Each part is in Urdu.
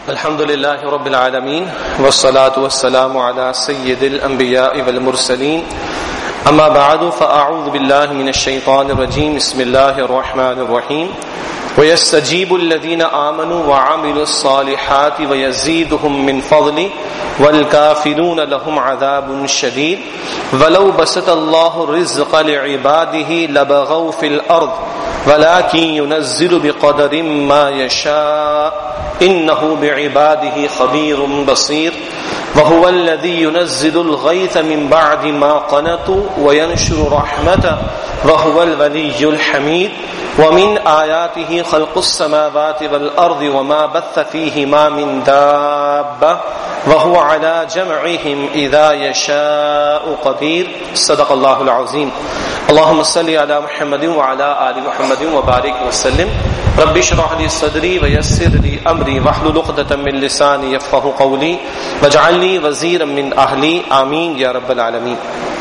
الحمد لله رب العالمين والصلاة والسلام على سيد الأنبياء والمرسلين أما بعد فأعوذ بالله من الشيطان الرجيم بسم الله الرحمن الرحيم ويستجيب الذين آمنوا وعملوا الصالحات ويزيدهم من فضله والكافرون لهم عذاب شديد ولو بسط الله الرزق لعباده لبغوا في الأرض ولكن ينزل بقدر ما يشاء إنه بعباده خبير بصير وهو الذي ينزل الغيث من بعد ما قنطوا وينشر رحمته وهو الولي الحميد ومن آياته خلق السماوات والأرض وما بث فيهما من دابة وهو على جمعهم إذا يشاء قدير صدق الله العظيم اللهم صل على محمد وعلى آل محمد وبارك وسلم رب اشرح لي صدري ويسر لي أمري واحلل عقدة من لساني يفقهوا قولي واجعل لي وزيرا من أهلي آمين يا رب العالمين۔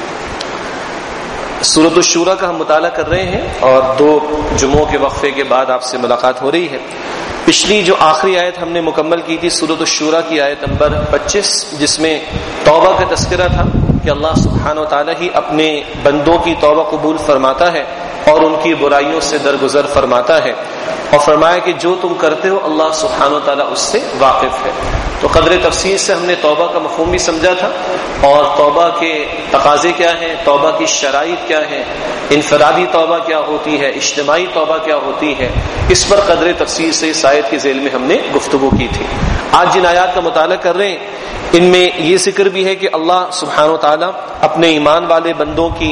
سورۃ الشورى کا ہم مطالعہ کر رہے ہیں اور 2 جمعوں کے وقفے کے بعد آپ سے ملاقات ہو رہی ہے۔ پچھلی جو آخری آیت ہم نے مکمل کی تھی سورۃ الشورى کی آیت نمبر 25، جس میں توبہ کا تذکرہ تھا کہ اللہ سبحانہ و تعالی ہی اپنے بندوں کی توبہ قبول فرماتا ہے اور ان کی برائیوں سے درگزر فرماتا ہے، اور فرمایا کہ جو تم کرتے ہو اللہ سبحانہ و تعالی اس سے واقف ہے۔ تو قدر تفصیل سے ہم نے توبہ کا مفہوم بھی سمجھا تھا اور توبہ کے تقاضے کیا ہیں، توبہ کی شرائط کیا ہیں، انفرادی توبہ کیا ہوتی ہے، اجتماعی توبہ کیا ہوتی ہے، اس پر قدر تفصیل سے اس آیت کے ذیل میں ہم نے گفتگو کی تھی۔ آج جن آیات کا مطالعہ کر رہے ہیں ان میں یہ ذکر بھی ہے کہ اللہ سبحانہ و تعالی اپنے ایمان والے بندوں کی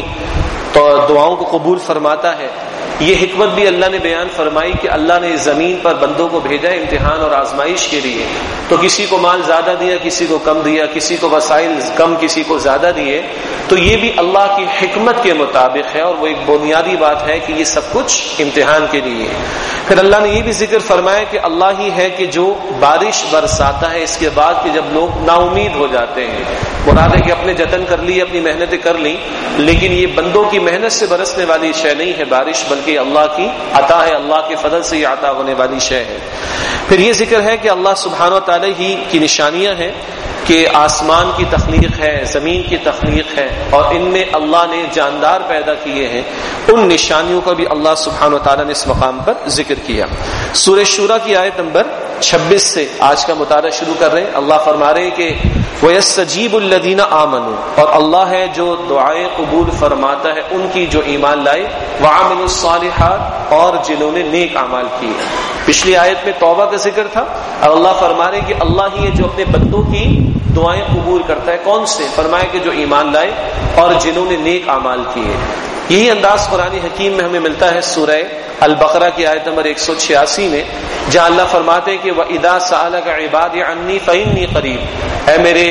دعاؤں کو قبول فرماتا ہے۔ یہ حکمت بھی اللہ نے بیان فرمائی کہ اللہ نے زمین پر بندوں کو بھیجا امتحان اور آزمائش کے لیے، تو کسی کو مال زیادہ دیا، کسی کو کم دیا، کسی کو وسائل کم، کسی کو زیادہ دیے، تو یہ بھی اللہ کی حکمت کے مطابق ہے، اور وہ ایک بنیادی بات ہے کہ یہ سب کچھ امتحان کے لیے۔ پھر اللہ نے یہ بھی ذکر فرمایا کہ اللہ ہی ہے کہ جو بارش برساتا ہے اس کے بعد کہ جب لوگ نا امید ہو جاتے ہیں، مراد ہے کہ اپنے جتن کر لی، اپنی محنتیں کر لی، لیکن یہ بندوں کی محنت سے برسنے والی شے نہیں ہے بارش، بلکہ اللہ کی عطا ہے، اللہ کے فضل سے یہ عطا ہونے والی شے ہے۔ پھر یہ ذکر ہے کہ اللہ سبحانہ و تعالی ہی کی نشانیاں ہیں کہ آسمان کی تخلیق ہے، زمین کی تخلیق ہے، اور ان میں اللہ نے جاندار پیدا کیے ہیں۔ ان نشانیوں کا بھی اللہ سبحانہ و تعالی نے اس مقام پر ذکر کیا۔ سورہ شورى کی آیت نمبر 26 سے آج کا مطالعہ شروع کر رہے ہیں۔ اللہ فرما رہے ہیں کہ وَيَسْتَجِيبُ الَّذِينَ آمَنُوا، اور اللہ ہے جو دعائیں قبول فرماتا ہے ان کی جو ایمان لائے، وَعَمِلُوا الصَّالِحَاتِ، اور جنہوں نے نیک اعمال کیے۔ پچھلی آیت میں توبہ کا ذکر تھا، اور اللہ فرما رہے ہیں کہ اللہ ہی ہے جو اپنے بندوں کی دعائیں قبول کرتا ہے۔ کون سے؟ فرمایا کہ جو ایمان لائے اور جنہوں نے نیک اعمال کیے۔ یہی انداز قرآن حکیم میں ہمیں ملتا ہے سورہ البقرہ کی آیت نمبر 186 میں، جہاں اللہ فرماتے ہیں کہ وَإِذَا سَأَلَكَ عِبَادِي عَنِّي فَإِنِّي قَرِيبٌ، اے میرے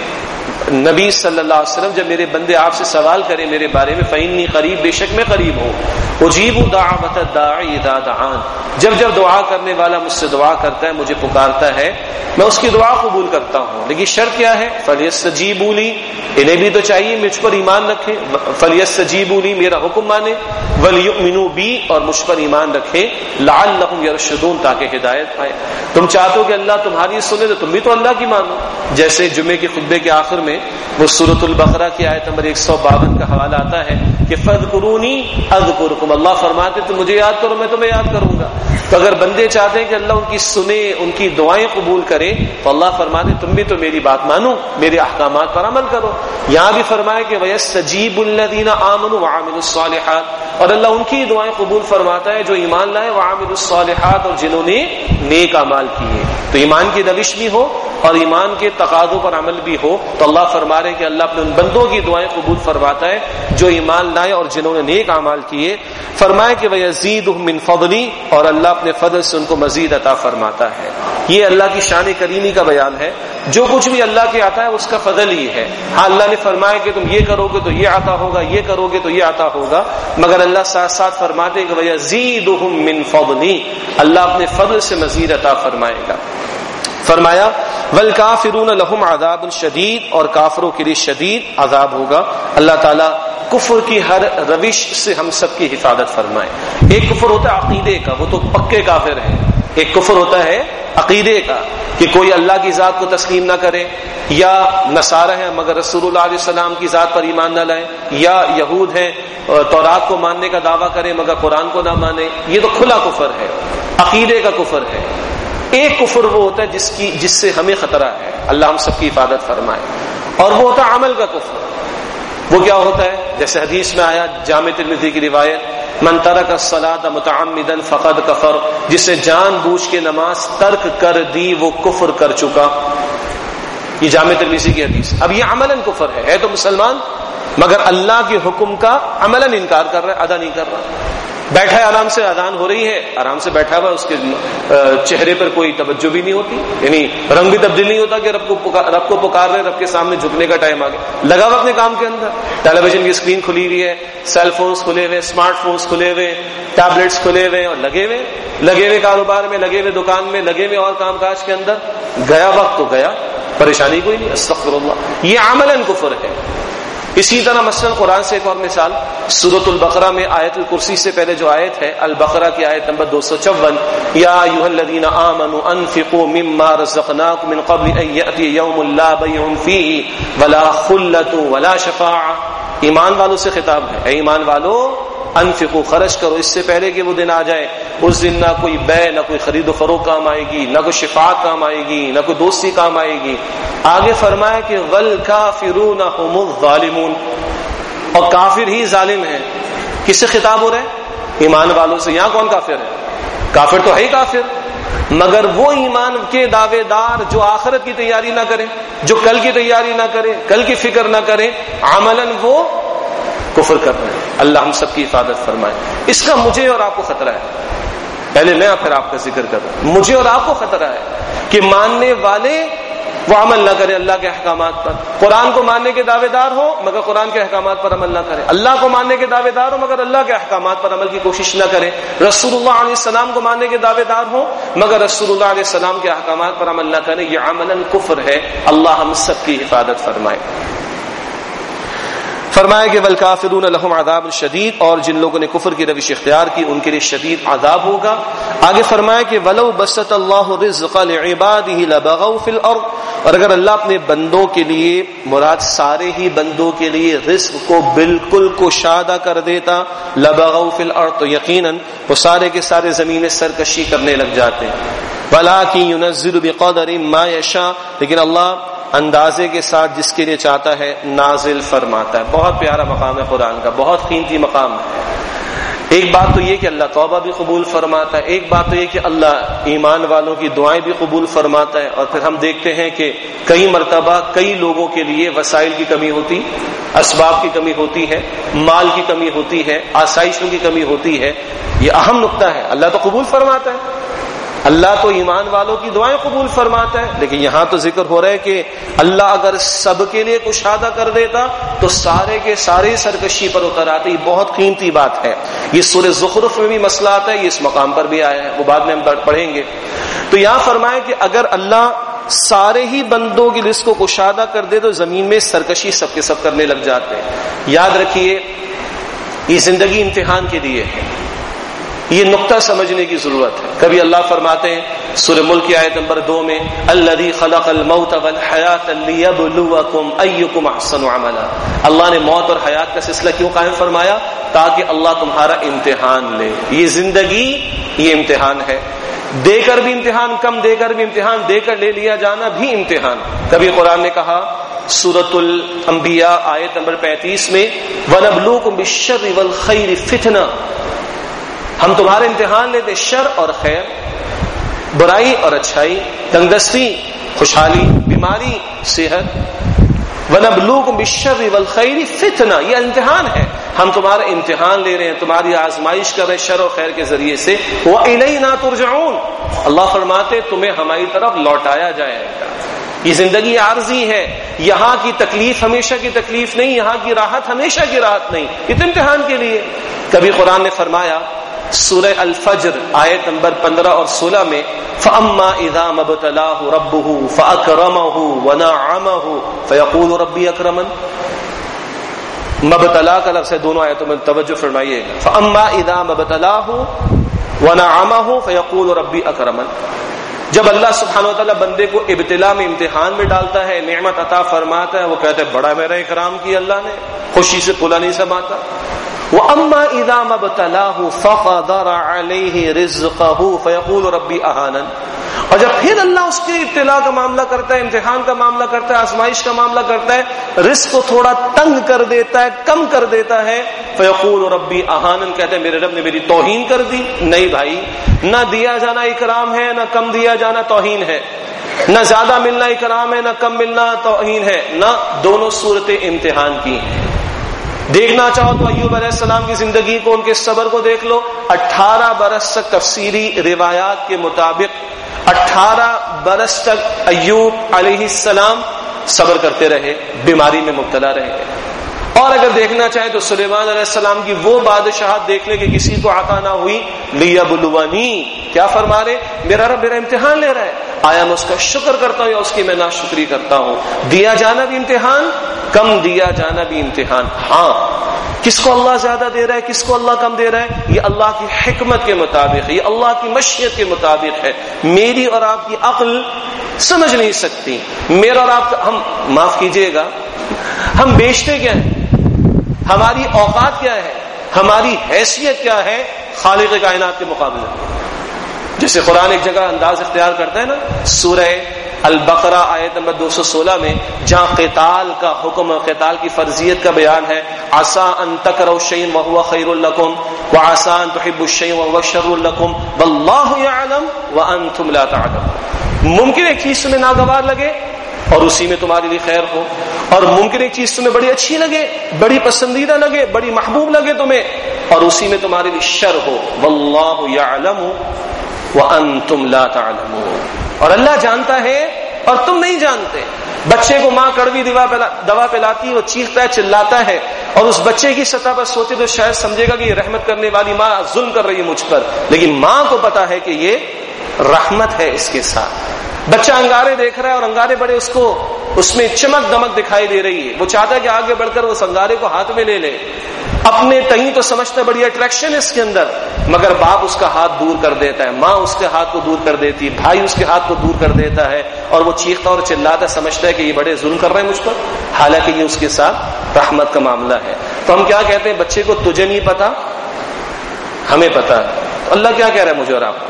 نبی صلی اللہ علیہ وسلم جب میرے بندے آپ سے سوال کریں میرے بارے میں، فَإِنِّي قَرِيب، بے شک میں قریب ہوں، أُجِيبُ دَعْوَةَ الدَّاعِ إِذَا دَعَانِ، جب دعا کرنے والا مجھ سے دعا کرتا ہے، مجھے پکارتا ہے، میں اس کی دعا قبول کرتا ہوں۔ لیکن شرط کیا ہے؟ فَلْيَسْتَجِيبُوا لِي، انہیں بھی تو چاہیے مجھ پر ایمان رکھیں، فَلْيَسْتَجِيبُوا لِي، میرا حکم مانے، وَلْيُؤْمِنُوا بِي، اور مجھ پر ایمان رکھیں، لَعَلَّهُمْ يَرْشُدُونَ، تاکہ ہدایت پائے۔ تم چاہتے ہو کہ اللہ تمہاری سنے تو تم بھی تو اللہ کی مانو، جیسے جمعے کے خطبے کے آخر میں وہ سورۃ البقرہ کی آیت نمبر 152 کا حوالہ آتا ہے کہ فَاذْكُرُونِي أَذْكُرْكُمْ، اللہ فرماتے تم مجھے یاد کرو میں تمہیں یاد کروں گا۔ تو اگر بندے چاہتے ہیں کہ اللہ ان کی سنے، ان کی دعائیں قبول کرے، تو اللہ فرماتے تم بھی تو میری بات مانو، میرے احکامات پر عمل کرو۔ یہاں بھی فرمایا کہ وَيَسْتَجِيبُ الَّذِينَ آمَنُوا وَعَمِلُوا الصَّالِحَاتِ، اور اللہ ان کی دعائیں قبول فرماتا ہے جو ایمان لائے، وَعَمِلُوا الصَّالِحَاتِ، اور جنہوں نے نیک اعمال کیے۔ تو ایمان کی روش بھی ہو اور ایمان کے تقاضوں پر عمل بھی ہو، تو اللہ فرما رہے کہ اللہ اپنے ان بندوں کی دعائیں قبول فرماتا ہے جو ایمان لائے اور جنہوں نے نیک اعمال کیے۔ فرمایا کہ وَيَزِيدُهُم مِّن فَضْلِهِ، اور اللہ اپنے فضل سے ان کو مزید عطا فرماتا ہے۔ یہ اللہ کی شان کریمی کا بیان ہے، جو کچھ بھی اللہ کے عطا ہے اس کا فضل ہی ہے۔ ہاں اللہ نے فرمایا کہ تم یہ کرو گے تو یہ عطا ہوگا، یہ کرو گے تو یہ عطا ہوگا، مگر اللہ ساتھ ساتھ فرماتے ہیں کہ وَيَزِيدُهُم مِّن فَضْلِهِ، اللہ اپنے فضل سے مزید عطا فرمائے گا۔ فرمایا وَالْكَافِرُونَ لَهُمْ عَذَابٌ شَدِيدٌ، اور کافروں کے لیے شدید عذاب ہوگا۔ اللہ تعالیٰ کفر کی ہر روش سے ہم سب کی حفاظت فرمائے۔ ایک کفر ہوتا ہے عقیدے کا، وہ تو پکے کافر ہیں، ایک کفر ہوتا ہے عقیدے کا، کہ کوئی اللہ کی ذات کو تسلیم نہ کرے، یا نصارہ ہیں مگر رسول اللہ علیہ السلام کی ذات پر ایمان نہ لائے، یا یہود ہیں تورات کو ماننے کا دعویٰ کریں مگر قرآن کو نہ مانے، یہ تو کھلا کفر ہے، عقیدے کا کفر ہے۔ ایک کفر وہ ہوتا ہے جس سے ہمیں خطرہ ہے، اللہ ہم سب کی حفاظت فرمائے، اور وہ ہوتا ہے عمل کا کفر۔ وہ کیا ہوتا ہے؟ جیسے حدیث میں آیا، جامع ترمذی کی روایت، من ترک الصلاۃ متعمدا فقد کفر، جس نے جان بوجھ کے نماز ترک کر دی وہ کفر کر چکا۔ یہ جامع ترمذی کی حدیث۔ اب یہ عملاً کفر ہے تو مسلمان مگر اللہ کے حکم کا عملاً انکار کر رہا ہے، ادا نہیں کر رہا۔ بیٹھا ہے آرام سے، اذان ہو رہی ہے، آرام سے بیٹھا ہوا، اس کے چہرے پر کوئی توجہ بھی نہیں ہوتی، یعنی رنگ بھی تبدیل نہیں ہوتا کہ رب کو پکار رہے، رب کے سامنے جھکنے کا ٹائم آ گیا، لگا ہوا اپنے کام کے اندر، ٹیلی ویژن کی اسکرین کھلی ہوئی ہے، سیل فونز کھلے ہوئے، اسمارٹ فونز کھلے ہوئے، ٹیبلٹس کھلے ہوئے، اور لگے ہوئے کاروبار میں، لگے ہوئے دکان میں، لگے ہوئے اور کام کاج کے اندر، گیا وقت تو گیا، پریشانی کوئی نہیں، استغفر اللہ۔ یہ عملاً کفر ہے۔ اسی طرح مثلا قرآن سے ایک اور مثال، سورۃ البقرہ میں آیت الکرسی سے پہلے جو آیت ہے، البقرہ کی آیت نمبر 254، یا ایھا الذین آمنوا انفقوا مما رزقناکم من قبل ان یأتی یوم لا بیع فیہ ولا خلۃ ولا شفاعہ۔ ایمان والوں سے خطاب ہے، اے ایمان والو انفقوا، خرچ کرو اس سے پہلے کہ وہ دن آ جائے، اس دن نہ کوئی بیع، نہ کوئی خرید و فروخت کام آئے گی، نہ کوئی شفاعت کام آئے گی، نہ کوئی دوستی کام آئے گی۔ آگے فرمایا کہ والکافرون هم الظالمون، اور کافر ہی ظالم ہیں۔ کس سے خطاب ہو رہا ہے؟ ایمان والوں سے۔ یہاں کون کافر ہے؟ کافر تو ہے ہی کافر، مگر وہ ایمان کے دعوے دار جو آخرت کی تیاری نہ کریں، جو کل کی تیاری نہ کریں، کل کی فکر نہ کریں، عملاً وہ کفر کر رہے ہیں۔ اللہ ہم سب کی حفاظت فرمائے۔ اس کا مجھے اور آپ کو خطرہ ہے، پہلے میں پھر آپ کا ذکر کر رہا ہوں۔ مجھے اور آپ کو خطرہ ہے کہ ماننے والے وہ عمل نہ کرے اللہ کے احکامات پر، قرآن کو ماننے کے دعوے دار ہو مگر قرآن کے احکامات پر عمل نہ کرے، اللہ کو ماننے کے دعوے دار ہو مگر اللہ کے احکامات پر عمل کی کوشش نہ کرے، رسول اللہ علیہ السلام کو ماننے کے دعوے دار ہو مگر رسول اللہ علیہ السلام کے احکامات پر عمل نہ کرے، یہ عملاً کفر ہے۔ اللہ ہم سب کی حفاظت فرمائے۔ فرمایا کہ والکافرون لهم عذاب شدید، اور جن لوگوں نے کفر کی روش اختیار کی ان کے لیے شدید عذاب ہوگا۔ آگے فرمایا کہ ولو بسط اللہ الرزق لعباده لبغوا فی الارض، اور اگر اللہ اپنے بندوں کے لیے، مراد سارے ہی بندوں کے لیے، رزق کو بالکل کشادہ کر دیتا، لبغوا فی الارض، تو یقیناً وہ سارے کے سارے زمین میں سرکشی کرنے لگ جاتے ہیں۔ ولکن ينزل بقدر ما یشاء، لیکن اللہ اندازے کے ساتھ جس کے لیے چاہتا ہے نازل فرماتا ہے۔ بہت پیارا مقام ہے قرآن کا، بہت قیمتی مقام ہے۔ ایک بات تو یہ کہ اللہ توبہ بھی قبول فرماتا ہے، ایک بات تو یہ کہ اللہ ایمان والوں کی دعائیں بھی قبول فرماتا ہے، اور پھر ہم دیکھتے ہیں کہ کئی مرتبہ کئی لوگوں کے لیے وسائل کی کمی ہوتی، اسباب کی کمی ہوتی ہے، مال کی کمی ہوتی ہے، آسائشوں کی کمی ہوتی ہے۔ یہ اہم نقطہ ہے، اللہ تو قبول فرماتا ہے، اللہ تو ایمان والوں کی دعائیں قبول فرماتا ہے، لیکن یہاں تو ذکر ہو رہا ہے کہ اللہ اگر سب کے لیے کشادہ کر دیتا تو سارے کے سارے سرکشی پر اتر آتے۔ یہ بہت قیمتی بات ہے۔ یہ سورہ زخرف میں بھی مسئلہ آتا ہے، یہ اس مقام پر بھی آیا ہے، وہ بعد میں ہم پڑھیں گے۔ تو یہاں فرمایا کہ اگر اللہ سارے ہی بندوں کی رزق کو کشادہ کر دے تو زمین میں سرکشی سب کے سب کرنے لگ جاتے ہیں۔ یاد رکھیے یہ زندگی امتحان کے لیے ہے، یہ نقطہ سمجھنے کی ضرورت ہے۔ کبھی اللہ فرماتے ہیں سورہ ملک کی آیت نمبر 2 میں، الذی خلق الموت والحیات لیبلوکم ایکم احسن عملا، اللہ نے موت اور حیات کا سلسلہ کیوں قائم فرمایا؟ تاکہ اللہ تمہارا امتحان لے۔ یہ زندگی یہ امتحان ہے، دے کر بھی امتحان، کم دے کر بھی امتحان، دے کر لے لیا جانا بھی امتحان۔ کبھی قرآن نے کہا سورۃ الانبیاء آیت نمبر 35 میں، وَنَبْلُوكُمْ بِالشَّرِّ وَالْخَيْرِ فِتْنَةً، ہم تمہارے امتحان لیتے شر اور خیر، برائی اور اچھائی، تندرستی، خوشحالی، بیماری، صحت۔ وَنَبْلُوكُمْ بِالشَّرِّ وَالْخَيْرِ فِتْنَةً، یہ امتحان ہے، ہم تمہارا امتحان لے رہے ہیں، تمہاری آزمائش کر رہے ہیں شر و خیر کے ذریعے سے۔ وَإِلَيْنَا تُرْجَعُونَ، اللہ فرماتے تمہیں ہماری طرف لوٹایا جائے گا۔ یہ زندگی عارضی ہے، یہاں کی تکلیف ہمیشہ کی تکلیف نہیں، یہاں کی راحت ہمیشہ کی راحت نہیں، اس امتحان کے لیے۔ کبھی قرآن نے فرمایا سورہ الفجر آیت نمبر 15 اور 16 میں، فَأَمَّا إِذَا مَبْتَلَاهُ رَبُّهُ فَأَكْرَمَهُ وَنَعَّمَهُ فَيَقُولُ رَبِّي أَكْرَمَنِ، مبتلا کا لفظ ہے، دونوں آیتوں میں توجہ فرمائیے گا۔ فَأَمَّا إِذَا مَبْتَلَاهُ وَنَعَّمَهُ فَيَقُولُ رَبِّي أَكْرَمَنِ، جب اللہ سبحانہ وتعالیٰ بندے کو ابتلا میں امتحان میں ڈالتا ہے، نعمت عطا فرماتا ہے، وہ کہتے ہیں بڑا میرا اکرام کیا اللہ نے، خوشی سے پھولا نہیں سماتا. وَأَمَّا إِذَا مَا ابْتَلَاهُ فَقَدَرَ عَلَيْهِ رِزْقَهُ فَيَقُولُ رَبِّي أَهَانَنِ. اور جب پھر اللہ اس کے ابتلا کا معاملہ کرتا ہے، امتحان کا معاملہ کرتا ہے، آزمائش کا معاملہ کرتا ہے، رزق کو تھوڑا تنگ کر دیتا ہے، کم کر دیتا ہے، فَيَقُولُ رَبِّي أَهَانَنِ، کہتے ہیں میرے رب نے میری توہین کر دی. نہیں بھائی، نہ دیا جانا اکرام ہے، نہ کم دیا جانا توہین ہے، نہ زیادہ ملنا اکرام ہے، نہ کم ملنا توہین ہے، نہ دونوں صورتیں امتحان کی ہیں. دیکھنا چاہو تو ایوب علیہ السلام کی زندگی کو، ان کے صبر کو دیکھ لو. 18 برس تک تفسیری روایات کے مطابق 18 برس تک ایوب علیہ السلام صبر کرتے رہے، بیماری میں مبتلا رہے. اور اگر دیکھنا چاہیں تو سلیمان علیہ السلام کی وہ بادشاہت دیکھ لیں کہ کسی کو عطا نہ ہوئی. لیبلونی، کیا فرما رہے؟ میرا رب میرا امتحان لے رہا ہے، آیا میں اس کا شکر کرتا ہوں یا اس کی میں ناشکری کرتا ہوں. دیا جانا بھی امتحان، کم دیا جانا بھی امتحان. ہاں، کس کو اللہ زیادہ دے رہا ہے، کس کو اللہ کم دے رہا ہے، یہ اللہ کی حکمت کے مطابق ہے، یہ اللہ کی مشیت کے مطابق ہے. میری اور آپ کی عقل سمجھ نہیں سکتی. میرا اور آپ کا، ہم معاف کیجئے گا، ہم بیچتے کیا ہیں، ہماری اوقات کیا ہے، ہماری حیثیت کیا ہے خالق کائنات کے مقابلے میں. جیسے قرآن ایک جگہ انداز اختیار کرتا ہے نا، سورہ البقرہ آیت نمبر 216 میں، جہاں قتال کا حکم اور قتال کی فرضیت کا بیان ہے. عسیٰ ان تکرہوا شیئا وہو خیر لکم وعسیٰ ان تحبوا شیئا وہو شر لکم واللہ یعلم وانتم لا تعلمون. ممکن ایک چیز تمہیں ناگوار لگے اور اسی میں تمہارے لیے خیر ہو، اور ممکن ایک چیز تمہیں بڑی اچھی لگے، بڑی پسندیدہ لگے، بڑی محبوب لگے تمہیں، اور اسی میں تمہارے لیے شر ہو. واللہ یعلم وانتم لا تعلمون. اور اللہ جانتا ہے اور تم نہیں جانتے. بچے کو ماں کڑوی دوا پلاتی ہے، وہ چیختا ہے، چلاتا ہے، اور اس بچے کی سطح پر سوچے تو شاید سمجھے گا کہ یہ رحمت کرنے والی ماں ظلم کر رہی ہے مجھ پر، لیکن ماں کو پتا ہے کہ یہ رحمت ہے اس کے ساتھ. بچہ انگارے دیکھ رہا ہے اور انگارے بڑے اس میں چمک دمک دکھائی دے رہی ہے، وہ چاہتا ہے کہ آگے بڑھ کر اس انگارے کو ہاتھ میں لے لے. اپنے تئیں تو سمجھتا ہے بڑی اٹریکشن ہے اس کے اندر، مگر باپ اس کا ہاتھ دور کر دیتا ہے، ماں اس کے ہاتھ کو دور کر دیتی ہے، بھائی اس کے ہاتھ کو دور کر دیتا ہے، اور وہ چیختا اور چلاتا سمجھتا ہے کہ یہ بڑے ظلم کر رہے ہیں مجھ پر، حالانکہ یہ اس کے ساتھ رحمت کا معاملہ ہے. تو ہم کیا کہتے ہیں، بچے کو تجھے نہیں پتا، ہمیں پتا ہے. اللہ کیا کہہ رہا ہے مجھے اور آپ؟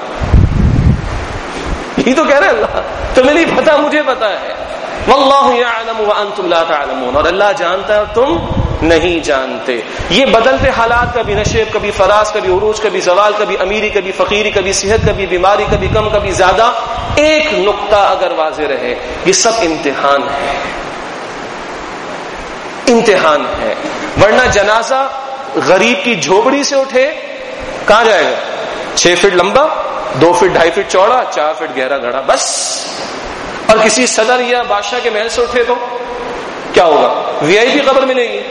یہی تو کہہ رہے اللہ، تمہیں نہیں پتا مجھے پتا ہے. واللہ یعلم وانتم لا تعلمون، اور اللہ جانتا ہے اور تم نہیں جانتے. یہ بدلتے حالات، کبھی نشیب، کبھی فراز، کبھی عروج، کبھی زوال، کبھی امیری، کبھی فقیری، کبھی صحت، کبھی بیماری، کبھی کم، کبھی زیادہ. ایک نقطہ اگر واضح رہے، یہ سب امتحان ہے، امتحان ہے. ورنہ جنازہ غریب کی جھوپڑی سے اٹھے کہاں جائے گا؟ 6 فٹ لمبا، 2 فٹ 2.5 فٹ چوڑا، 4 فٹ گہرا گڑھا، بس. اور کسی صدر یا بادشاہ کے محل سے اٹھے تو کیا ہوگا؟ VIP قبر ملے گی.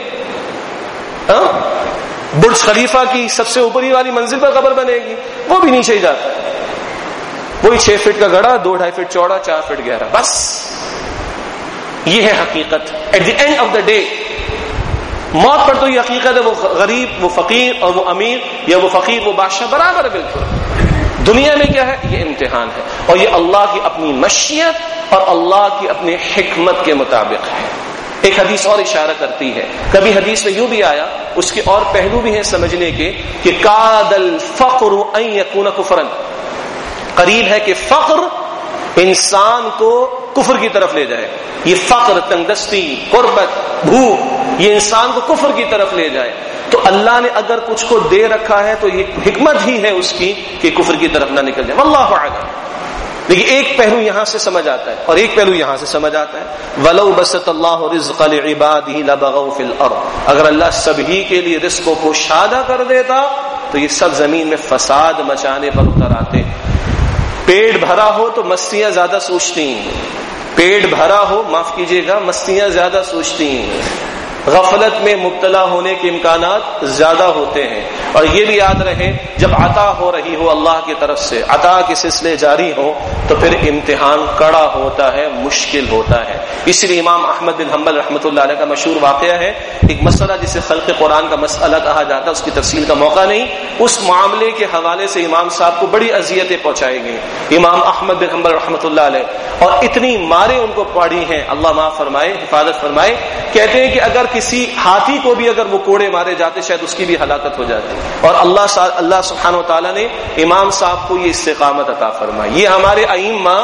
برج خلیفہ کی سب سے اوپری والی منزل پر قبر بنے گی، وہ بھی نیچے ہی جاتا ہے. وہی 6 فٹ کا گڑھا، 2 2.5 فٹ چوڑا، 4 فٹ گہرا، بس. یہ ہے حقیقت. At the end of the day موت پر تو یہ حقیقت ہے، وہ غریب، وہ فقیر، اور وہ امیر، یا وہ فقیر وہ بادشاہ برابر ہے بالکل. دنیا میں کیا ہے؟ یہ امتحان ہے، اور یہ اللہ کی اپنی مشیت اور اللہ کی اپنی حکمت کے مطابق ہے. ایک حدیث اور اشارہ کرتی ہے، کبھی حدیث میں یوں بھی آیا، اس کے اور پہلو بھی ہیں سمجھنے کے، کہ کاد الفقر ان یکون کفرا، قریب ہے کہ فقر انسان کو کفر کی طرف لے جائے. یہ فقر، تنگدستی، غربت، بھوک، یہ انسان کو کفر کی طرف لے جائے. تو اللہ نے اگر کچھ کو دے رکھا ہے تو یہ حکمت ہی ہے اس کی کہ کفر کی طرف نہ نکل جائے. واللہ اعلم. لیکن ایک پہلو یہاں سے سمجھ آتا ہے اور ایک پہلو یہاں سے سمجھ آتا ہے. وَلَوْ بَسَطَ اللَّهُ رِزْقَ لِعِبَادِهِ لَبَغَوْا فِي الْأَرْضِ، اگر اللہ سبھی کے لیے رزق کو کشادہ کر دیتا تو یہ سب زمین میں فساد مچانے پر اتر آتے. پیٹ بھرا ہو تو مستیاں زیادہ سوچتی ہیں، پیٹ بھرا ہو، معاف کیجیے گا، مستیاں زیادہ سوچتی ہیں. غفلت میں مبتلا ہونے کے امکانات زیادہ ہوتے ہیں. اور یہ بھی یاد رہے جب عطا ہو رہی ہو اللہ کی طرف سے، عطا کے سلسلے جاری ہو، تو پھر امتحان کڑا ہوتا ہے، مشکل ہوتا ہے. اس لیے امام احمد بن حنبل رحمۃ اللہ علیہ کا مشہور واقعہ ہے، ایک مسئلہ جسے خلق قرآن کا مسئلہ کہا جاتا ہے، اس کی تفصیل کا موقع نہیں، اس معاملے کے حوالے سے امام صاحب کو بڑی اذیتیں پہنچائی گئی امام احمد بن حنبل رحمۃ اللہ علیہ، اور اتنی ماریں ان کو پڑی ہیں، اللہ معاف فرمائے، حفاظت فرمائے. کہتے ہیں کہ اگر کسی ہاتھی کو بھی اگر وہ کوڑے مارے جاتے شاید اس کی بھی ہلاکت ہو جاتی، اور اللہ سبحانہ و تعالیٰ نے امام صاحب کو یہ استقامت عطا فرمائی. یہ ہمارے ائمہ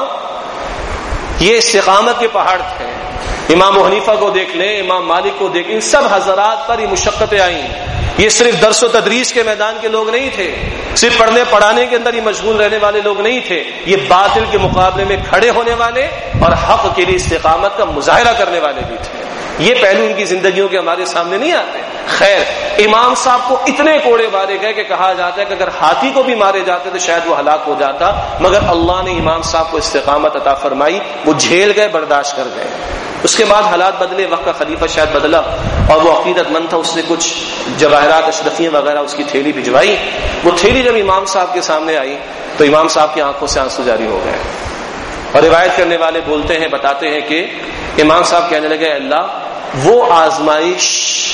یہ استقامت کے پہاڑ تھے. امام ابو حنیفہ کو دیکھ لیں، امام مالک کو دیکھ لیں، سب حضرات پر یہ مشقتیں آئیں. یہ صرف درس و تدریس کے میدان کے لوگ نہیں تھے، صرف پڑھنے پڑھانے کے اندر ہی مشغول رہنے والے لوگ نہیں تھے، یہ باطل کے مقابلے میں کھڑے ہونے والے اور حق کے لیے استقامت کا مظاہرہ کرنے والے بھی تھے. یہ پہلو ان کی زندگیوں کے ہمارے سامنے نہیں آتے. خیر، امام صاحب کو اتنے کوڑے مارے گئے کہ کہا جاتا ہے کہ اگر ہاتھی کو بھی مارے جاتے تو شاید وہ ہلاک ہو جاتا، مگر اللہ نے امام صاحب کو استقامت عطا فرمائی، وہ جھیل گئے، برداشت کر گئے. اس کے بعد حالات بدلے، وقت کا خلیفہ شاید بدلا، اور وہ عقیدت مند تھا، اس نے کچھ جواہرات اشرفیاں وغیرہ اس کی تھیلی بھجوائی. وہ تھیلی جب امام صاحب کے سامنے آئی تو امام صاحب کی آنکھوں سے آنسو جاری ہو گئے. اور روایت کرنے والے بولتے ہیں، بتاتے ہیں کہ امام صاحب کہنے لگے، اللہ وہ آزمائش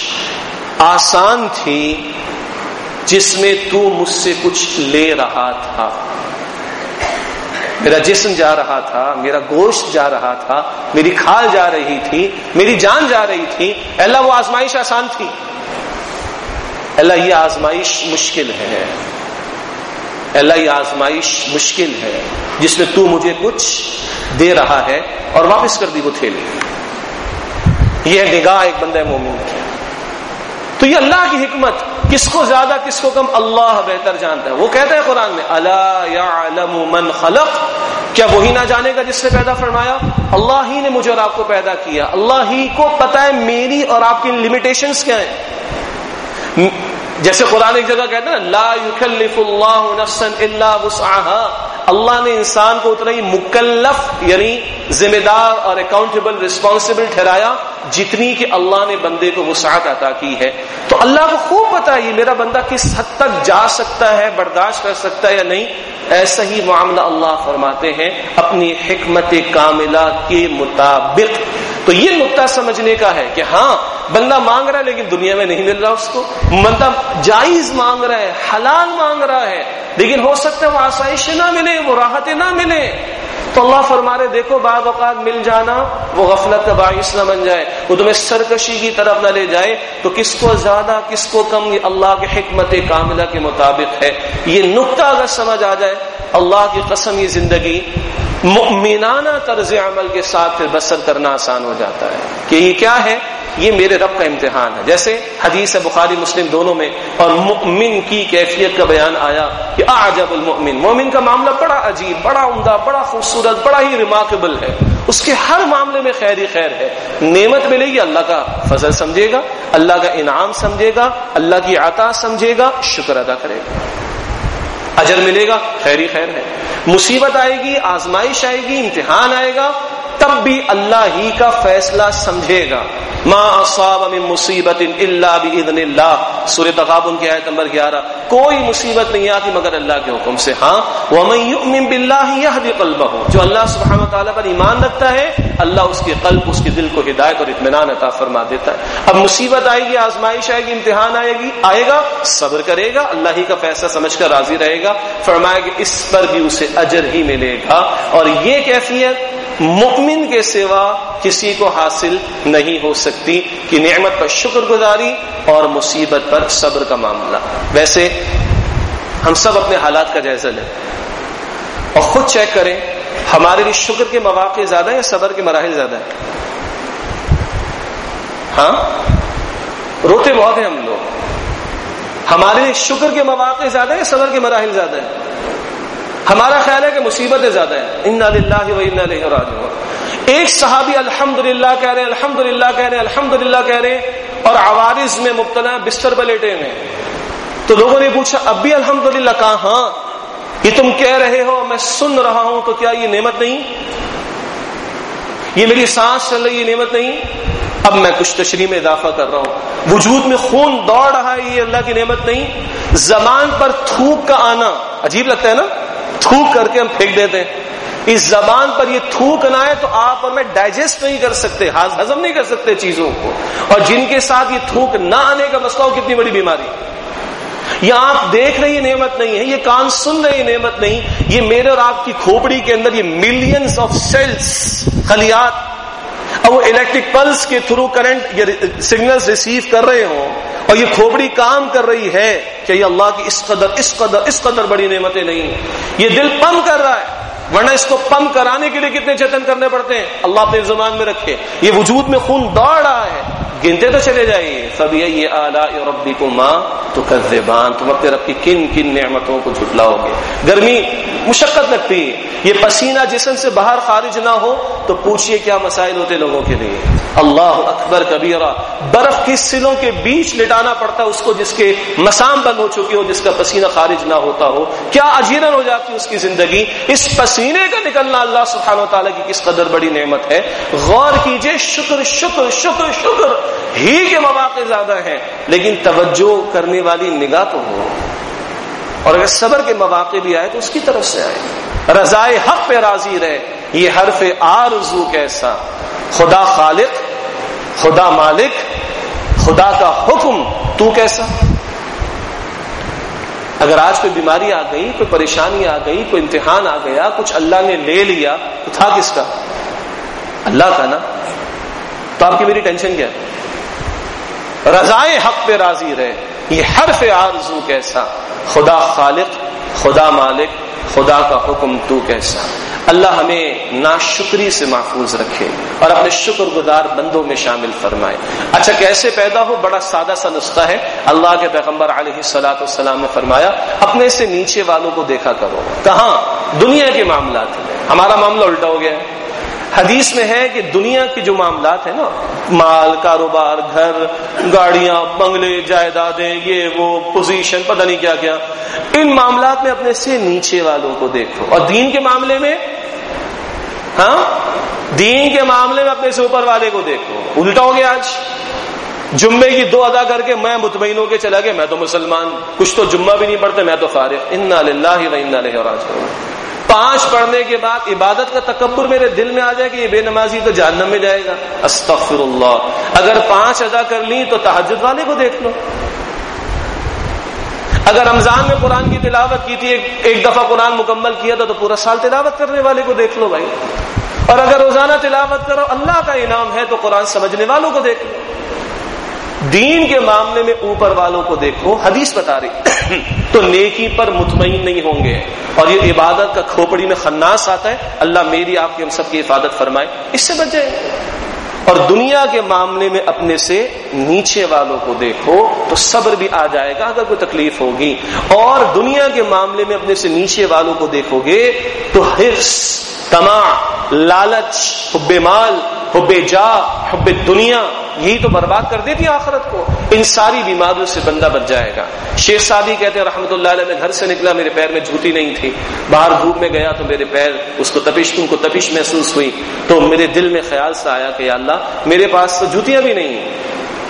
آسان تھی جس میں تو مجھ سے کچھ لے رہا تھا، میرا جسم جا رہا تھا، میرا گوشت جا رہا تھا، میری کھال جا رہی تھی، میری جان جا رہی تھی. اللہ وہ آزمائش آسان تھی، اللہ یہ آزمائش مشکل ہے، اللہ یہ آزمائش مشکل ہے جس میں تو مجھے کچھ دے رہا ہے. اور واپس کر دی وہ تھیلی. یہ ہے نگاہ ایک بندہ مومن کی. تو یہ اللہ کی حکمت، کس کو زیادہ کس کو کم اللہ بہتر جانتا ہے. وہ کہتا ہے قرآن میں، الا یعلم من خلق، کیا وہی نہ جانے گا جس نے پیدا فرمایا؟ اللہ ہی نے مجھے اور آپ کو پیدا کیا، اللہ ہی کو پتا ہے میری اور آپ کی لمیٹیشنز کیا ہیں. جیسے قرآن ایک جگہ کہتا ہے نا، لا یکلف اللہ نفسا الا وسعها، اللہ نے انسان کو اتنا ہی مکلف یعنی ذمہ دار اور اکاؤنٹیبل رسپانسبل ٹھہرایا جتنی کہ اللہ نے بندے کو وسعت عطا کی ہے. تو اللہ کو خوب پتا ہے یہ میرا بندہ کس حد تک جا سکتا ہے، برداشت کر سکتا ہے یا نہیں. ایسا ہی معاملہ اللہ فرماتے ہیں اپنی حکمت کاملہ کے مطابق. تو یہ نقطہ سمجھنے کا ہے کہ ہاں بندہ مانگ رہا ہے لیکن دنیا میں نہیں مل رہا اس کو، بندہ جائز مانگ رہا ہے، حلال مانگ رہا ہے، لیکن ہو سکتا ہے وہ آسائشیں نہ ملے، وہ راحتیں نہ ملے. تو اللہ فرما رہے دیکھو بعض اوقات مل جانا وہ غفلت کا باعث نہ بن جائے، وہ تمہیں سرکشی کی طرف نہ لے جائے. تو کس کو زیادہ کس کو کم، یہ اللہ کے حکمت کاملہ کے مطابق ہے. یہ نقطہ اگر سمجھ آ جائے، اللہ کی قسم یہ زندگی مؤمنانہ طرز عمل کے ساتھ پھر بسر کرنا آسان ہو جاتا ہے کہ یہ کیا ہے، یہ میرے رب کا امتحان ہے. جیسے حدیث ہے بخاری مسلم دونوں میں، اور مؤمن کی کیفیت کا بیان آیا کہ اعجب المؤمن، مومن کا معاملہ بڑا عجیب، بڑا عمدہ، بڑا خوبصورت، بڑا ہی ریمارکیبل ہے. اس کے ہر معاملے میں خیر ہی خیر ہے. نعمت ملے گی اللہ کا فضل سمجھے گا، اللہ کا انعام سمجھے گا، اللہ کی عطا سمجھے گا، شکر ادا کرے گا. اجر ملے گا، خیر ہی خیر ہے. مصیبت آئے گی، آزمائش آئے گی، امتحان آئے گا، تب بھی اللہ ہی کا فیصلہ سمجھے گا. ما اصاب من مصیبت الا باذن اللہ، سورہ تغابن کی آیت نمبر 11. کوئی مصیبت نہیں آتی مگر اللہ کے حکم سے. ہاں ومن یؤمن باللہ یہدی قلبہ، جو اللہ سبحانہ وتعالی پر ایمان رکھتا ہے اللہ اس کے قلب، اس کے دل کو ہدایت اور اطمینان عطا فرما دیتا ہے. اب مصیبت آئے گی، آزمائش آئے گی، امتحان آئے گا، صبر کرے گا، اللہ ہی کا فیصلہ سمجھ کر راضی رہے گا. فرمایا کہ اس پر بھی اسے اجر ہی ملے گا. اور یہ کیفیت مؤمن کے سوا کسی کو حاصل نہیں ہو سکتی کہ نعمت پر شکر گزاری اور مصیبت پر صبر کا معاملہ. ویسے ہم سب اپنے حالات کا جائزہ لیں اور خود چیک کریں ہمارے لیے شکر کے مواقع زیادہ ہیں یا صبر کے مراحل زیادہ ہیں؟ ہاں روتے بہت ہیں ہم لوگ. ہمارے لیے شکر کے مواقع زیادہ ہیں یا صبر کے مراحل زیادہ ہیں؟ ہمارا خیال ہے کہ مصیبتیں زیادہ ہیں. انا للہ و انا الیہ راجعون. ایک صحابی الحمدللہ کہہ رہے، الحمدللہ کہہ رہے، الحمدللہ کہہ رہے، اور عوارض میں مبتلا بستر پر لیٹے ہیں. تو لوگوں نے پوچھا اب بھی الحمدللہ کہا؟ ہاں یہ تم کہہ رہے ہو، میں سن رہا ہوں، تو کیا یہ نعمت نہیں؟ یہ میری سانس چل رہی، یہ نعمت نہیں؟ اب میں کچھ تشریح میں اضافہ کر رہا ہوں. وجود میں خون دوڑ رہا ہے، یہ اللہ کی نعمت نہیں؟ زبان پر تھوک کا آنا عجیب لگتا ہے نا، تھوک کر کے ہم پھینک دیتے ہیں. اس زبان پر یہ تھوک نہ آئے تو آپ اور میں ڈائجسٹ نہیں کر سکتے، ہضم نہیں کر سکتے چیزوں کو. اور جن کے ساتھ یہ تھوک نہ آنے کا مسئلہ ہو، کتنی بڑی بیماری. یہ آپ دیکھ رہے یہ نعمت نہیں ہے، یہ کان سن رہے یہ نعمت نہیں. یہ میرے اور آپ کی کھوپڑی کے اندر یہ ملینز آف سیلز، خلیات، اور وہ الیکٹرک پلس کے تھرو کرنٹ یہ سگنلز ریسیو کر رہے ہوں اور یہ کھوپڑی کام کر رہی ہے کہ یہ اللہ کی اس قدر بڑی نعمتیں نہیں. یہ دل پمپ کر رہا ہے، ورنہ اس کو پمپ کرانے کے لیے کتنے جتن کرنے پڑتے ہیں. اللہ اپنے زبان میں رکھے. یہ وجود میں خون دوڑ رہا ہے، گنتے تو چلے جائیے. فَبِأَيِّ آلَاءِ رَبِّكُمَا تُكَذِّبَانِ، تم اپنے رب کی کن کن نعمتوں کو جھٹلاؤ گے. گرمی مشقت لگتی ہے، یہ پسینہ جسم سے باہر خارج نہ ہو تو پوچھئے کیا مسائل ہوتے لوگوں کے لیے. اللہ اکبر کبیرہ. برف کی سلوں کے بیچ لٹانا پڑتا ہے اس کو جس کے مسام بند ہو چکی ہو، جس کا پسینہ خارج نہ ہوتا ہو. کیا اجیرن ہو جاتی اس کی زندگی. اس پسینے کا نکلنا اللہ سبحانہ وتعالی کی کس قدر بڑی نعمت ہے. غور کیجئے، شکر شکر شکر شکر ہی کے مواقع زیادہ ہیں، لیکن توجہ کرنے والی نگاہ تو ہو. اور اگر صبر کے مواقع بھی آئے تو اس کی طرف سے آئے. رضائے حق پہ راضی رہے. یہ حرف آرزو کیسا. خدا خالق، خدا مالک، خدا کا حکم، تو کیسا. اگر آج کوئی بیماری آ گئی، کوئی پریشانی آ گئی، کوئی امتحان آ گیا، کچھ اللہ نے لے لیا، تو تھا کس کا؟ اللہ کا نا. تو آپ کی میری ٹینشن کیا ہے؟ رضائے حق پہ راضی رہے. یہ حرف آرزو کیسا. خدا خالق، خدا مالک، خدا کا حکم، تو کیسا. اللہ ہمیں ناشکری سے محفوظ رکھے اور اپنے شکر گزار بندوں میں شامل فرمائے. اچھا کیسے پیدا ہو؟ بڑا سادہ سا نسخہ ہے. اللہ کے پیغمبر علیہ الصلوۃ والسلام نے فرمایا اپنے سے نیچے والوں کو دیکھا کرو. کہاں؟ دنیا کے معاملات میں. ہمارا معاملہ الٹا ہو گیا ہے. حدیث میں ہے کہ دنیا کے جو معاملات ہیں نا، مال، کاروبار، گھر، گاڑیاں، بنگلے، جائیدادیں، یہ وہ پوزیشن، پتہ نہیں کیا کیا، ان معاملات میں اپنے سے نیچے والوں کو دیکھو. اور دین کے معاملے میں، ہاں دین کے معاملے میں اپنے سے اوپر والے کو دیکھو. الٹا ہو گیا. آج جمعے کی 2 ادا کر کے میں مطمئن ہو کے چلا گیا، میں تو مسلمان، کچھ تو جمعہ بھی نہیں پڑھتے، میں تو فارغ. انا للہ و انا الیہ راجعون. 5 پڑھنے کے بعد عبادت کا تکبر میرے دل میں آ جائے کہ یہ بے نمازی تو جہنم میں جائے گا. استغفر اللہ. اگر 5 ادا کر لی تو تہجد والے کو دیکھ لو. اگر رمضان میں قرآن کی تلاوت کی تھی، ایک دفعہ قرآن مکمل کیا تھا، تو پورا سال تلاوت کرنے والے کو دیکھ لو بھائی. اور اگر روزانہ تلاوت کرو، اللہ کا انعام ہے، تو قرآن سمجھنے والوں کو دیکھ لو. دین کے معاملے میں اوپر والوں کو دیکھو. حدیث بتا رہی تو نیکی پر مطمئن نہیں ہوں گے. اور یہ عبادت کا کھوپڑی میں خناس آتا ہے. اللہ میری آپ کی ہم سب کی حفاظت فرمائے، اس سے بچ جائے. اور دنیا کے معاملے میں اپنے سے نیچے والوں کو دیکھو تو صبر بھی آ جائے گا اگر کوئی تکلیف ہوگی. اور دنیا کے معاملے میں اپنے سے نیچے والوں کو دیکھو گے تو حرص، طمع، لالچ، حب مال، حب جاہ، حب دنیا، یہی تو برباد کر دیتی ہے آخرت کو. ان ساری بیماریوں سے بندہ بچ جائے گا. شیخ سعدی کہتے ہیں رحمۃ اللہ علیہ، میں گھر سے نکلا، میرے پیر میں جوتی نہیں تھی، باہر دھوپ میں گیا تو میرے پیر ان کو تپش محسوس ہوئی. تو میرے دل میں خیال سے آیا کہ یا اللہ میرے پاس تو جوتیاں بھی نہیں ہیں.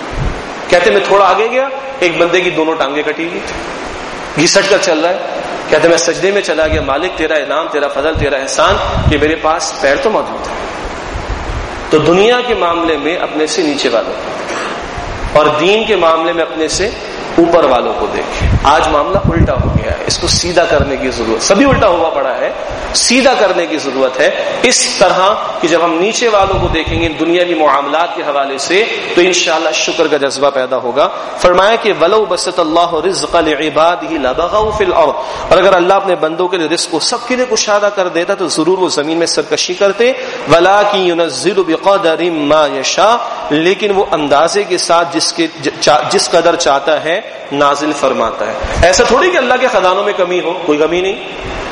کہتے میں تھوڑا آگے گیا، ایک بندے کی دونوں ٹانگیں کٹی ہوئی تھی، گھسٹ کر چل رہا ہے. کہتے میں سجدے میں چلا گیا، مالک تیرا انعام، تیرا فضل، تیرا احسان کہ میرے پاس پیر تو موجود ہے. تو دنیا کے معاملے میں اپنے سے نیچے والوں کو اور دین کے معاملے میں اپنے سے اوپر والوں کو دیکھیں. آج معاملہ الٹا ہو گیا ہے، اس کو سیدھا کرنے کی ضرورت، سبھی الٹا ہوا پڑا ہے، سیدھا کرنے کی ضرورت ہے. اس طرح کہ جب ہم نیچے والوں کو دیکھیں گے دنیاوی معاملات کے حوالے سے تو انشاءاللہ شکر کا جذبہ پیدا ہوگا. فرمایا کہ وَلَوْ بَسَطَ اللَّهُ الرِّزْقَ لِعِبَادِهِ لَبَغَوْا فِي الْأَرْضِ. اور اگر اللہ اپنے بندوں کے لیے رزق کو سب کے لیے کشادہ کر دیتا تو ضرور وہ زمین میں سرکشی کرتے. وَلَٰكِن يُنَزِّلُ بِقَدَرٍ مَّا يَشَاءُ. لیکن وہ اندازے کے ساتھ جس قدر چاہتا ہے نازل فرماتا ہے. ایسا تھوڑی کہ اللہ کے خزانوں میں کمی ہو، کوئی کمی نہیں،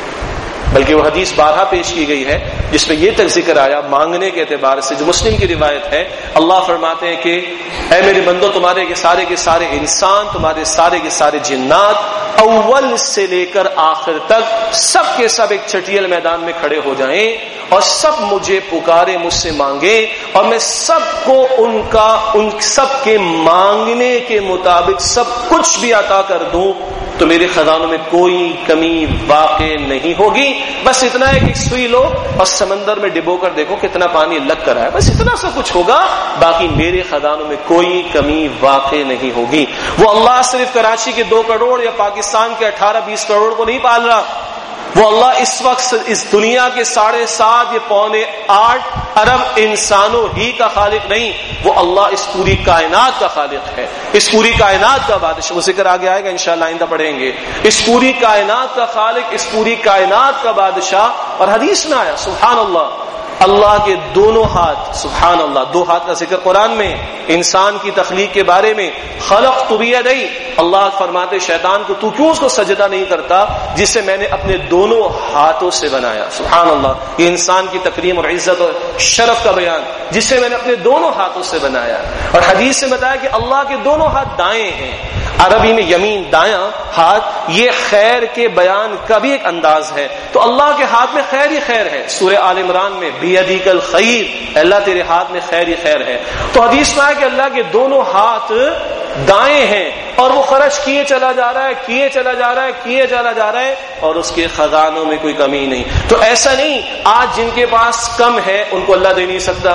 بلکہ وہ حدیث بارہا پیش کی گئی ہے جس میں یہ تک ذکر آیا مانگنے کے اعتبار سے، جو مسلم کی روایت ہے. اللہ فرماتے ہیں کہ اے میرے بندو، تمہارے کے سارے انسان، تمہارے سارے کے سارے جنات، اول سے لے کر آخر تک سب کے سب ایک چٹیل میدان میں کھڑے ہو جائیں اور سب مجھے پکارے، مجھ سے مانگے، اور میں سب کو ان سب کے مانگنے کے مطابق سب کچھ بھی عطا کر دوں تو میرے خزانوں میں کوئی کمی واقع نہیں ہوگی۔ بس اتنا ہے کہ سوئی لو اور سمندر میں ڈبو کر دیکھو کتنا پانی لگ کر آیا، بس اتنا سا کچھ ہوگا، باقی میرے خزانوں میں کوئی کمی واقع نہیں ہوگی۔ وہ اللہ صرف کراچی کے 2 کروڑ یا پاکستان کے 18-20 کروڑ کو نہیں پال رہا، وہ اللہ اس وقت اس دنیا کے 7.5 یا 7.8 ارب انسانوں ہی کا خالق نہیں، وہ اللہ اس پوری کائنات کا خالق ہے، اس پوری کائنات کا بادشاہ۔ وہ ذکر آگے آئے گا انشاءاللہ، آئندہ پڑھیں گے۔ اس پوری کائنات کا خالق، اس پوری کائنات کا بادشاہ۔ اور حدیث میں آیا سبحان اللہ، اللہ کے دونوں ہاتھ، سبحان اللہ، 2 ہاتھ کا ذکر قرآن میں انسان کی تخلیق کے بارے میں، خلقت بیدی، اللہ فرماتے شیطان کو تو کیوں اس کو سجدہ نہیں کرتا جسے میں نے اپنے دونوں ہاتھوں سے بنایا۔ سبحان اللہ، یہ انسان کی تکریم اور عزت اور شرف کا بیان، جسے میں نے اپنے دونوں ہاتھوں سے بنایا۔ اور حدیث سے بتایا کہ اللہ کے دونوں ہاتھ دائیں ہیں، عربی میں یمین دایاں ہاتھ، یہ خیر کے بیان کا بھی ایک انداز ہے، تو اللہ کے ہاتھ میں خیر ہی خیر ہے۔ سورہ آل عمران میں بیدیک الخیر، اللہ تیرے ہاتھ میں خیر ہی خیر ہے۔ تو حدیث میں ہے کہ اللہ کے دونوں ہاتھ دائیں ہیں اور وہ خرچ کیے چلا جا رہا ہے، کیے چلا جا رہا ہے، کیے چلا جا رہا ہے، اور اس کے خزانوں میں کوئی کمی نہیں۔ تو ایسا نہیں آج جن کے پاس کم ہے ان کو اللہ دے نہیں سکتا،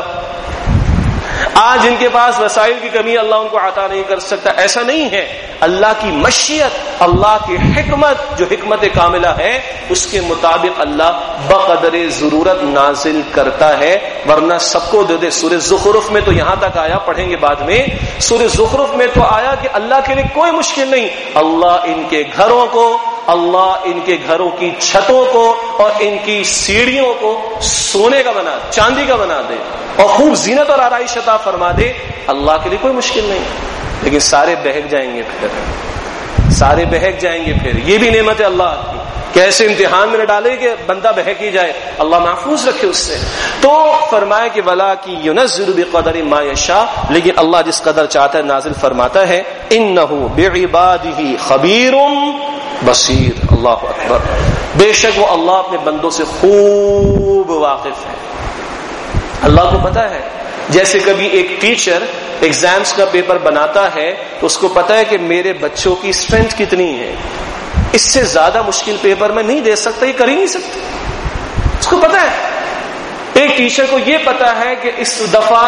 آج جن کے پاس وسائل کی کمی اللہ ان کو عطا نہیں کر سکتا، ایسا نہیں ہے۔ اللہ کی مشیت، اللہ کی حکمت جو حکمت کاملہ ہے، اس کے مطابق اللہ بقدر ضرورت نازل کرتا ہے، ورنہ سب کو دے دے۔ سورہ زخرف میں تو یہاں تک آیا، پڑھیں گے بعد میں، سورہ زخرف میں تو آیا کہ اللہ کے لیے کوئی مشکل نہیں، اللہ ان کے گھروں کو، اللہ ان کے گھروں کی چھتوں کو اور ان کی سیڑھیوں کو سونے کا بنا، چاندی کا بنا دے اور خوب زینت اور آرائش عطا فرما دے، اللہ کے لیے کوئی مشکل نہیں۔ لیکن سارے بہک جائیں گے، پھر سارے بہک جائیں گے، پھر یہ بھی نعمت ہے اللہ کی، کیسے امتحان میں نہ ڈالے کہ بندہ بہک ہی جائے، اللہ محفوظ رکھے اس سے۔ تو فرمایا کہ ولا کی ينزل بقدر ما یشاء، لیکن اللہ جس قدر چاہتا ہے نازل فرماتا ہے۔ انہ بعبادہ خبیر بصیر، اللہ اکبر، بے شک وہ اللہ اپنے بندوں سے خوب واقف ہے۔ اللہ کو پتا ہے، جیسے کبھی ایک ٹیچر ایگزامز کا پیپر بناتا ہے تو اس کو پتا ہے کہ میرے بچوں کی اسٹرینتھ کتنی ہے، اس سے زیادہ مشکل پیپر میں نہیں دے سکتا، یہ کر ہی نہیں سکتا، اس کو پتا ہے۔ ایک ٹیچر کو یہ پتا ہے کہ اس دفعہ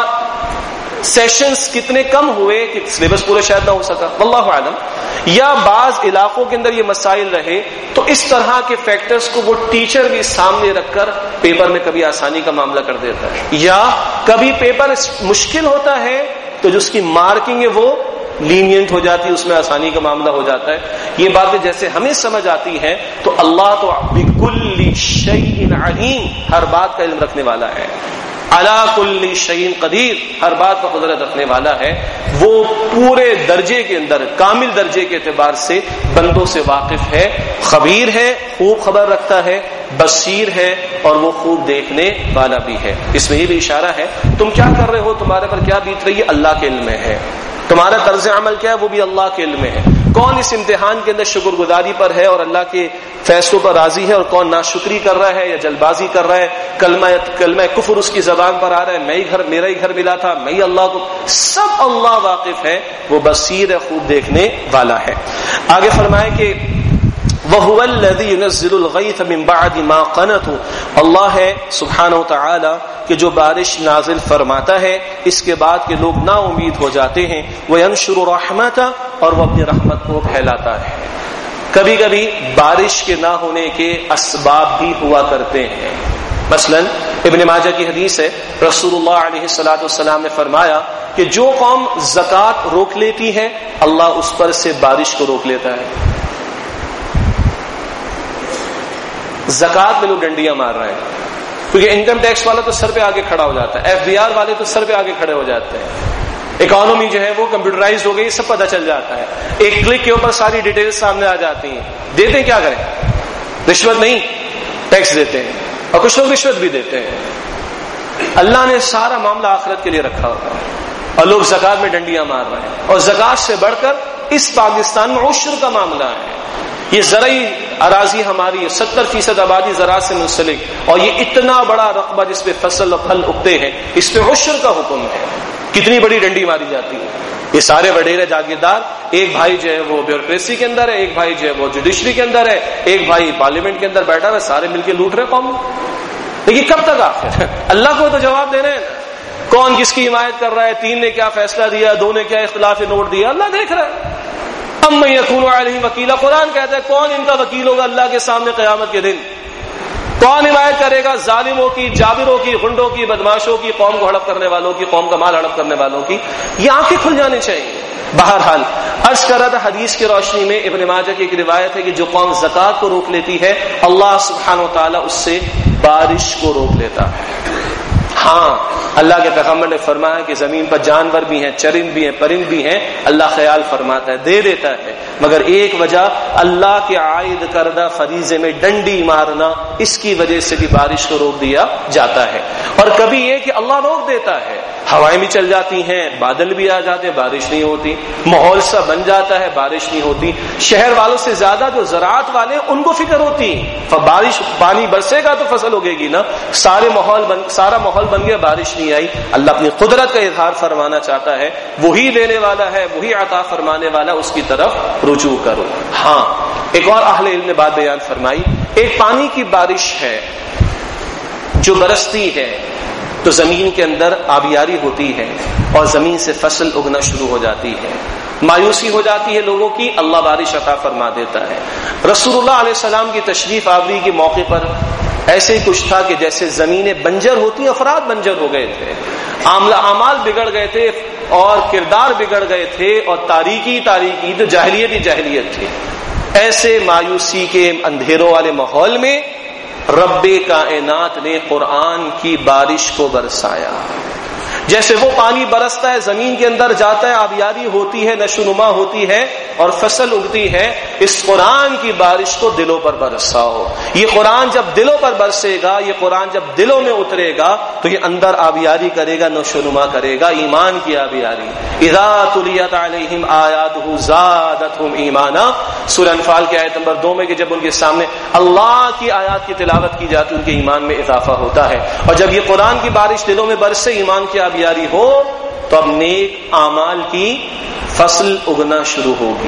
سیشنز کتنے کم ہوئے کہ سلیبس پورا شاید نہ ہو سکا، واللہ اعلم، یا بعض علاقوں کے اندر یہ مسائل رہے، تو اس طرح کے فیکٹرز کو وہ ٹیچر بھی سامنے رکھ کر پیپر میں کبھی آسانی کا معاملہ کر دیتا ہے، یا کبھی پیپر مشکل ہوتا ہے تو جو اس کی مارکنگ ہے وہ لینینٹ ہو جاتی ہے، اس میں آسانی کا معاملہ ہو جاتا ہے۔ یہ باتیں جیسے ہمیں سمجھ آتی ہیں، تو اللہ تو بکل شیء علیم، ہر بات کا علم رکھنے والا ہے، علی کل شیء قدیر، ہر بات کا قدرت رکھنے والا ہے۔ وہ پورے درجے کے اندر، کامل درجے کے اعتبار سے بندوں سے واقف ہے، خبیر ہے، خوب خبر رکھتا ہے، بصیر ہے، اور وہ خوب دیکھنے والا بھی ہے۔ اس میں یہ بھی اشارہ ہے، تم کیا کر رہے ہو، تمہارے پر کیا بیت رہی ہے، اللہ کے علم میں ہے، تمہارا طرز عمل کیا ہے وہ بھی اللہ کے علم میں ہے، کون اس امتحان کے اندر شکر گزاری پر ہے اور اللہ کے فیصلوں پر راضی ہے، اور کون ناشکری کر رہا ہے یا جلد بازی کر رہا ہے، کلمہ کفر اس کی زبان پر آ رہا ہے، میرا ہی گھر ملا تھا، میں ہی اللہ کو، سب اللہ واقف ہے، وہ بصیر ہے، خوب دیکھنے والا ہے۔ آگے فرمائے کہ وَهُوَ الَّذِي يُنَزِّلُ الْغَيْثَ مِن بَعْدِ مَا قَنَطُوا، اللہ ہے سبحانہ وتعالی کہ جو بارش نازل فرماتا ہے اس کے بعد کہ لوگ نا امید ہو جاتے ہیں، وَيَنشُرُ رَحْمَتَهُ، اور وہ اپنی رحمت کو پھیلاتا ہے۔ کبھی کبھی بارش کے نہ ہونے کے اسباب بھی ہوا کرتے ہیں، مثلا ابن ماجہ کی حدیث ہے، رسول اللہ علیہ الصلوۃ والسلام نے فرمایا کہ جو قوم زکوٰۃ روک لیتی ہے اللہ اس پر سے بارش کو روک لیتا ہے۔ زکوٰۃ میں لوگ ڈنڈیاں مار رہے ہیں، کیونکہ انکم ٹیکس والا تو سر پہ آگے کھڑا ہو جاتا ہے، ایف بی آر والے تو سر پہ آگے کھڑے ہو جاتے ہیں، اکانومی جو ہے وہ کمپیوٹرائز ہو گئی، سب پتہ چل جاتا ہے، ایک کلک کے اوپر ساری ڈیٹیلز سامنے آ جاتی ہیں۔ دیتے کیا کریں؟ رشوت نہیں، ٹیکس دیتے ہیں، اور کچھ لوگ رشوت بھی دیتے ہیں۔ اللہ نے سارا معاملہ آخرت کے لیے رکھا ہوتا ہے، اور لوگ زکوٰۃ میں ڈنڈیاں مار رہے ہیں، اور زکوٰۃ سے بڑھ کر اس پاکستان میں عشر کا معاملہ ہے، یہ زرعی اراضی ہماری 70% آبادی زراعت سے منسلک، اور یہ اتنا بڑا رقبہ جس پہ فصل اور پھل اگتے ہیں، اس پہ عشر کا حکم ہے، کتنی بڑی ڈنڈی ماری جاتی ہے۔ یہ سارے وڈیرے جاگیردار، ایک بھائی جو ہے وہ بیوروکریسی کے اندر ہے، ایک بھائی جو ہے وہ جوڈیشری کے اندر ہے، ایک بھائی پارلیمنٹ کے اندر بیٹھا ہے، سارے مل کے لوٹ رہے قوم۔ لیکن کب تک آخر؟ اللہ کو تو جواب دے رہے ہیں نا، کون کس کی حمایت کر رہا ہے، 3 نے کیا فیصلہ دیا، 2 نے کیا اختلاف نوٹ دیا، اللہ دیکھ رہا ہے۔ اَمَّن يَكُونُ عَلَيْهِمْ وَكِيلًا، قرآن کہتا ہے کون ان کا وکیل ہوگا اللہ کے سامنے قیامت کے دن؟ کون حمایت کرے گا ظالموں کی، جابروں کی، غنڈوں کی، بدماشوں کی، قوم کو ہڑپ کرنے والوں کی، قوم کا مال ہڑپ کرنے والوں کی؟ یہ آنکھیں کھل جانی چاہیے۔ بہرحال عرض کر رہا تھا، حدیث کی روشنی میں ابن ماجہ کی ایک روایت ہے کہ جو قوم زکوٰۃ کو روک لیتی ہے اللہ سبحانہ و تعالیٰ اس سے بارش کو روک لیتا ہے۔ ہاں، اللہ کے پیغمبر نے فرمایا کہ زمین پر جانور بھی ہیں، چرند بھی ہیں، پرند بھی ہیں، اللہ خیال فرماتا ہے، دے دیتا ہے، مگر ایک وجہ اللہ کے عائد کردہ فریضے میں ڈنڈی مارنا، اس کی وجہ سے بھی بارش کو روک دیا جاتا ہے۔ اور کبھی یہ کہ اللہ روک دیتا ہے، ہوائیں بھی چل جاتی ہیں، بادل بھی آ جاتے ہیں، بارش نہیں ہوتی، ماحول سا بن جاتا ہے، بارش نہیں ہوتی۔ شہر والوں سے زیادہ جو زراعت والے ان کو فکر ہوتی، بارش پانی برسے گا تو فصل اگے گی نا، سارا ماحول بن گیا، بارش نہیں آئی۔ اللہ اپنی قدرت کا اظہار فرمانا چاہتا ہے، وہی دینے والا ہے، وہی عطا فرمانے والا، اس کی طرف رجوع کرو۔ ہاں، ایک اور اہل علم نے بات بیان فرمائی، ایک پانی کی بارش ہے جو برستی ہے تو زمین کے اندر آبیاری ہوتی ہے اور زمین سے فصل اگنا شروع ہو جاتی ہے، مایوسی ہو جاتی ہے لوگوں کی، اللہ بارش عطا فرما دیتا ہے۔ رسول اللہ علیہ السلام کی تشریف آوری کے موقع پر ایسے ہی کچھ تھا کہ جیسے زمینیں بنجر ہوتی، افراد بنجر ہو گئے تھے، اعمال بگڑ گئے تھے اور کردار بگڑ گئے تھے، اور تاریکی جو جاہلیت تھی۔ ایسے مایوسی کے اندھیروں والے ماحول میں رب کائنات نے قرآن کی بارش کو برسایا۔ جیسے وہ پانی برستا ہے، زمین کے اندر جاتا ہے، آبیاری ہوتی ہے، نشو نما ہوتی ہے اور فصل اگتی ہے، اس قرآن کی بارش کو دلوں پر برساؤ۔ یہ قرآن جب دلوں پر برسے گا، یہ قرآن جب دلوں میں اترے گا تو یہ اندر آبیاری کرے گا، نشو نما کرے گا، ایمان کی آبیاری۔ اذا تلیت علیہم آیاتہ زادتہم ایمانا، سورہ انفال کی آیت نمبر 2 میں کہ جب ان کے سامنے اللہ کی آیات کی تلاوت کی جاتی ان کے ایمان میں اضافہ ہوتا ہے، اور جب یہ قرآن کی بارش دلوں میں برسے، ایمان کی آبیاری ہو، تو اب نیک اعمال کی فصل اگنا شروع ہوگی۔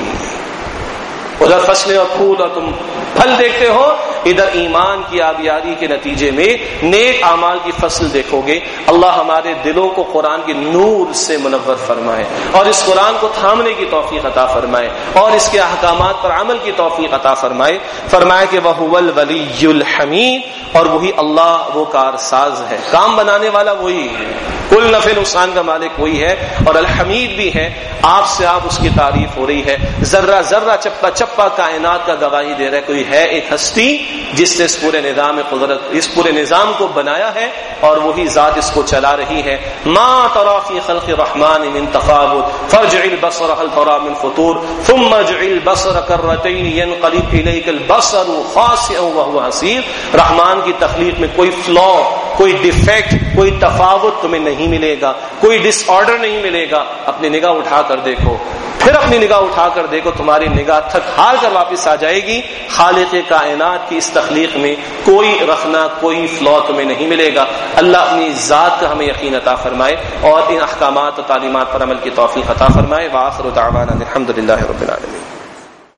ادھر فصلیں اور پھول اور تم پھل دیکھتے ہو، ادھر ایمان کی آبیاری کے نتیجے میں نیک اعمال کی فصل دیکھو گے۔ اللہ ہمارے دلوں کو قرآن کے نور سے منور فرمائے اور اس قرآن کو تھامنے کی توفیق عطا فرمائے اور اس کے احکامات پر عمل کی توفیق عطا فرمائے۔ فرمائے کہ وَهُوَ الْوَلِيُّ الْحَمِيدُ، اور وہی اللہ وہ کارساز ہے، کام بنانے والا وہی ہے، کل نفع نقصان کا مالک وہی ہے، اور الحمید بھی ہے۔ آپ سے آپ اس کی تعریف ہو رہی ہے، ذرہ ذرہ چپا چپا کائنات کا گواہی دے رہا ہے، کوئی ہے ایک ہستی جس نے اس پورے نظام قدرت، اس پورے نظام کو بنایا ہے اور وہی ذات اس کو چلا رہی ہے۔ ما ترى في خلق الرحمن من تفاوت فارجع البصر هل ترى من فطور ثم ارجع البصر كرتين ينقلب اليك البصر خاسئا وهو حسير۔ رحمان کی تخلیق میں کوئی فلا، کوئی ڈیفیکٹ، کوئی تفاوت تمہیں نہیں ملے گا، کوئی ڈس آرڈر نہیں ملے گا۔ اپنی نگاہ اٹھا کر دیکھو، پھر اپنی نگاہ اٹھا کر دیکھو، تمہاری نگاہ تھک ہار کر واپس آ جائے گی۔ خالق کائنات کی اس تخلیق میں کوئی رخنا، کوئی فلا تمہیں نہیں ملے گا۔ اللہ اپنی ذات کا ہمیں یقین عطا فرمائے اور ان احکامات و تعلیمات پر عمل کی توفیق عطا فرمائے۔ وآخر دعوانا الحمدللہ رب العالمین۔